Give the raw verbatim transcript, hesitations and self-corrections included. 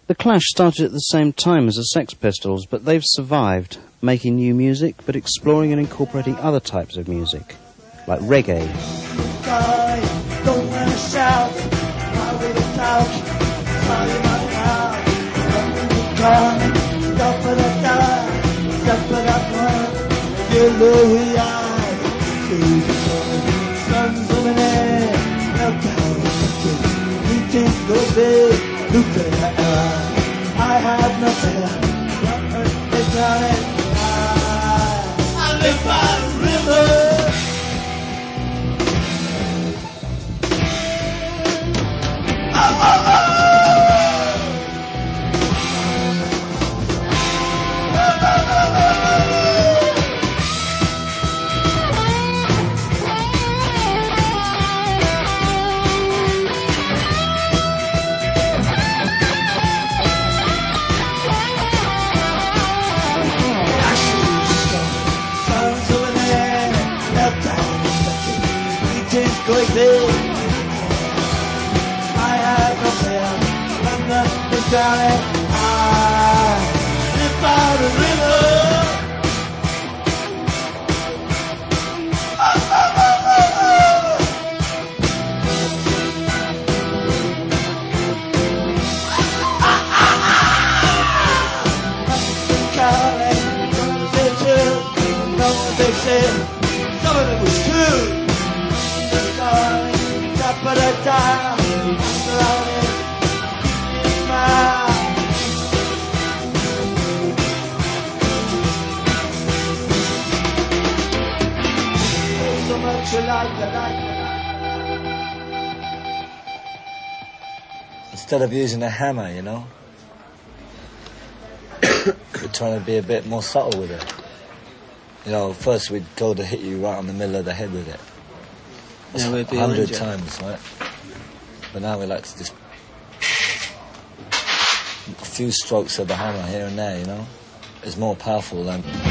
The Clash started at the same time as the Sex Pistols, but they've survived, making new music, but exploring and incorporating other types of music, like reggae. Don't wanna shout, I have no fear. It's running. I, I live by the river. Oh, oh, oh. I have no fear, I'm not the darling. I live by the river. Oh, oh, oh, oh, oh. Ah, ah, ah. Darling, some of them true, know what they said, some of it was true. But I die surrounded in my so much alike, alike. Instead of using a hammer, you know, we're trying to be a bit more subtle with it. You know, first we'd go to hit you right on the middle of the head with it. Yeah, a hundred times, right? But now we like to just a few strokes of the hammer here and there, you know, is more powerful than